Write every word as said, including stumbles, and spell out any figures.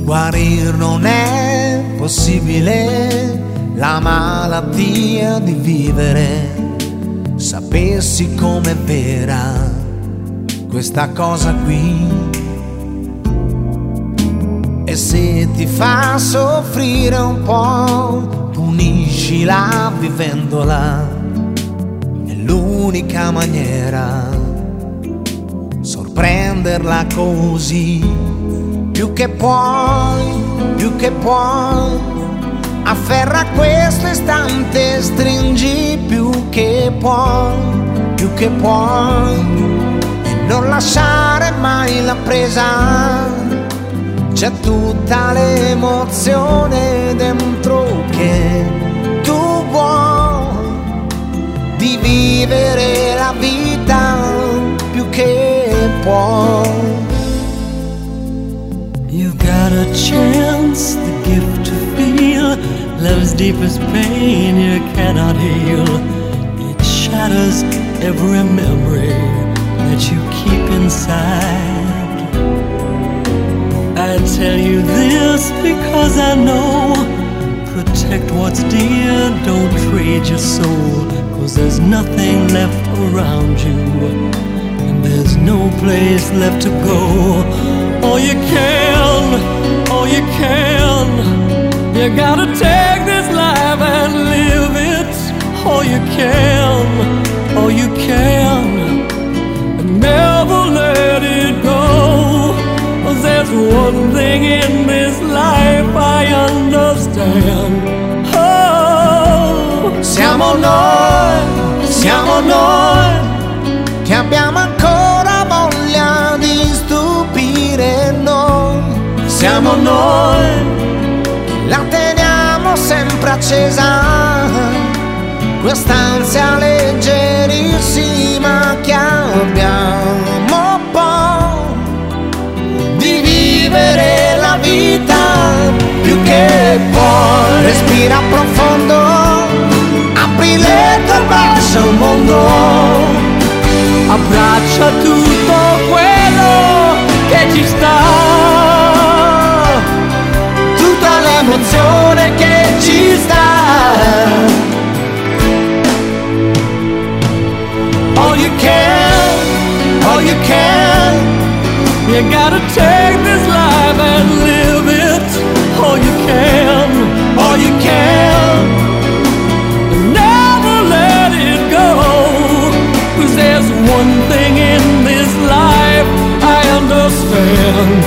Guarir non è possibile, la malattia di vivere. Sapessi com'è vera questa cosa qui, e se ti fa soffrire un po', puniscila vivendola. È l'unica maniera, sorprenderla così. Più che puoi, più che puoi, afferra questo istante, stringi più che puoi, più che puoi, e non lasciare mai la presa. C'è tutta l'emozione dentro che tu vuoi, di vivere la vita più che puoi. You've got a chance, the gift to feel love's deepest pain you cannot heal. It shatters every memory that you keep inside. I tell you this because I know, protect what's dear, don't trade your soul, 'cause there's nothing left around you, and there's no place left to go. All you can, all you can, you gotta take this life and live it. All you can, all you can, and never let it go. 'Cause there's one thing in this life I understand. Oh, siamo noi, siamo noi, che abbiamo ancora voglia di stupire noi. Siamo noi, la teniamo sempre accesa, quest'ansia leggerissima che abbiamo poi, di vivere la vita più che puoi. Respira profondo, apri le tue braccia al mondo, abbraccia tutto quello che ci sta, tutta l'emozione che ci sta. All you can, all you can, you gotta take this life and live it. All you can, all you can, never let it go. 'Cause there's one thing in this life I understand.